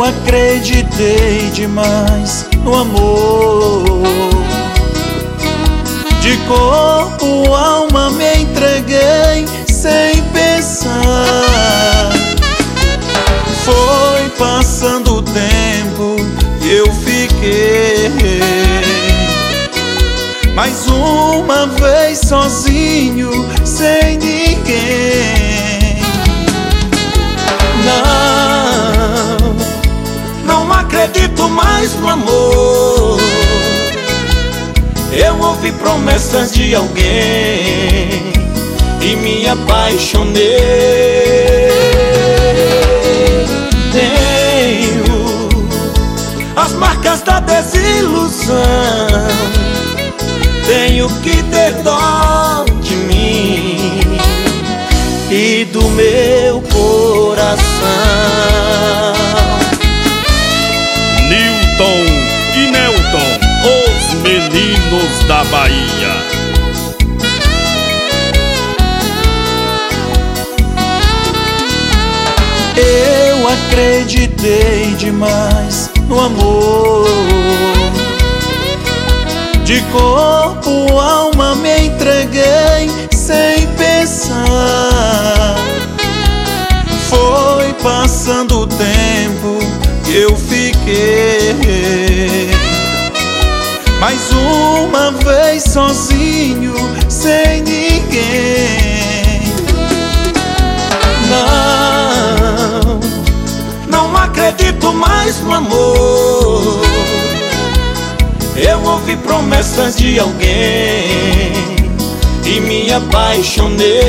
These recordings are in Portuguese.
Eu acreditei demais no amor. De corpo, alma me entreguei sem pensar. Foi passando o tempo e eu fiquei mais uma vez sozinho, sem ninguém. Não acredito mais no amor. Eu ouvi promessas de alguém e me apaixonei. Tenho as marcas da desilusão. Tenho que ter dó de mim e do meu coração. Nilton e Nelton, os meninos da Bahia. Eu acreditei demais no amor. De corpo, alma me entreguei sem pensar. Foi passando o tempo e eu fiquei mais uma vez sozinho, sem ninguém. Não acredito mais no amor. Eu ouvi promessas de alguém e me apaixonei.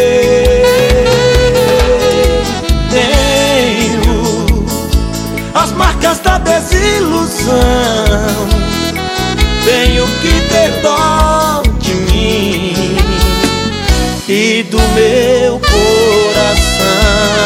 Tenho as marcas da desilusão. Tenho que ter dó de mim e do meu coração.